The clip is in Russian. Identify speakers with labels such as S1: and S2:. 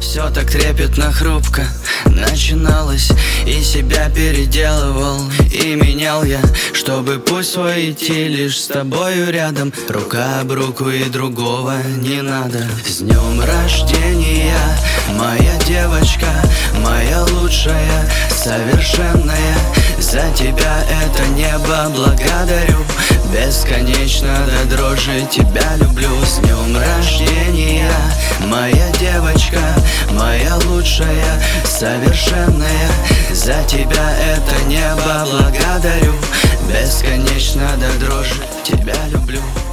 S1: Все так трепетно, хрупко начиналось, и себя переделывал, и менял я, чтобы путь свой идти лишь с тобою рядом. Рука об руку, и другого не надо. С днем рождения, моя девочка, моя лучшая, совершенная. За тебя это небо благодарю, бесконечно до дрожи тебя люблю. С днем рождения, моя девочка, моя лучшая, совершенная. За тебя это небо благодарю, бесконечно до дрожи тебя люблю.